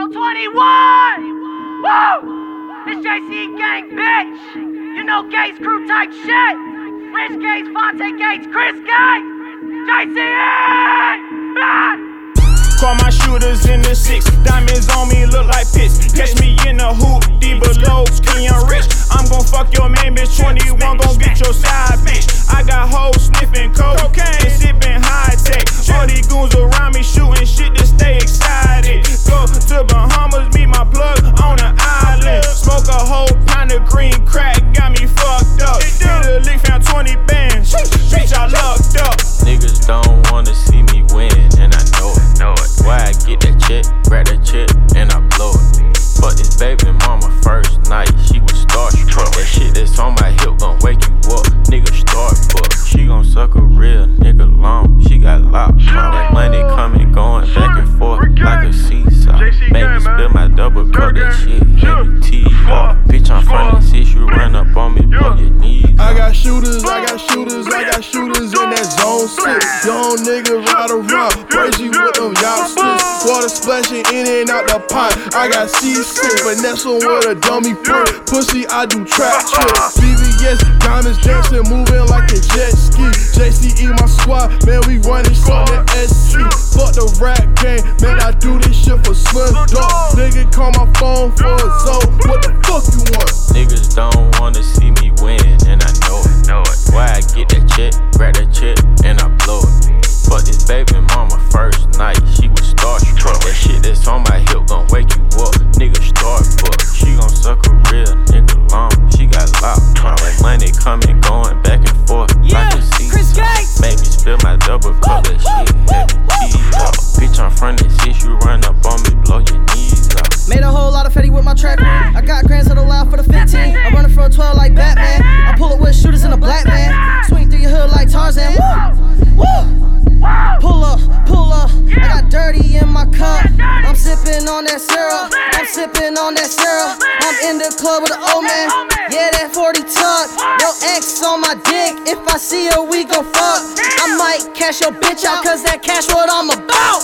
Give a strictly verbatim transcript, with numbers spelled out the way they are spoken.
twenty-one! Woo! This J C E gang, bitch! You know Gates crew type shit! Rich Gates, Fonte Gates, Chris Gates! J C E! Ah! Call my shooters in the six. Diamonds on me look like pits. Catch me in the hoop, D below, ski I'm rich. I'm gon' fuck your main bitch. twenty-one gon' get your side bitch. I got hoes sniffing cocaine and sipping high tech. All these goons around me shooting shit to stay excited. Go to Bahamas, meet my plug on an island. Smoke a whole pound of green crack, got me fucked up. Hit a lick, found twenty bands. Bitch, I lucked up. Niggas don't wanna see me win, and I know it. Know it. Why I get that check, grab that check, and I blow it. Fuck this baby mama first night, she was starstruck. That shit that's on my hip gon' wake you up, nigga start fuck. She gon' suck a real nigga long, she got locked up. That money coming, going back and forth like a seesaw. Make me spill my double cup, that shit heavy tea off. Bitch, I'm frontin' since you run up on me, blow your knees off. I got shooters, I got shooters, I got shooters in that zone six. Young nigga ride around, crazy with them y'all slips. Water splashing in and out the pot. I got C six, Vanessa with a dummy foot. Pussy, I do trap tricks. B B S, diamonds dancing, moving like a jet ski. J C E, my squad, man, we running something S C. Fuck the rap game, man, I do this shit for Slim Dog. Nigga, call my phone for a zone. What the fuck you want? Niggas don't wanna see me win, and I know it. Know it. Why I get that check, grab that check, and I blow it. Fuck this baby mama first night, she was starstruck. That shit that's on my hip gon' wake you up, nigga start fuck. She gon' suck a real nigga long, she got locked up. That money coming, going back and forth Yeah, like a Chris seesaw. Gates. Make me spill my double cup, that shit heavy tea up. Bitch, I'm frontin' since you run up on me, blow your knees out. Made a whole lot of fatty with my track. I got grands that'll allow for the fifteen. I'm running for a twelve like Batman. I pull it with shooters in a black man. Swing through your hood like Tarzan. Woo! Woo! Pull up, pull up. I got dirty in my cup. I'm sipping on that syrup. I'm sipping on that syrup. I'm in the club with an old man. Yeah, that forty tuck. Yo, X on my dick. If I see her, we gon' fuck. I might cash your bitch out, cause that cash what I'm about.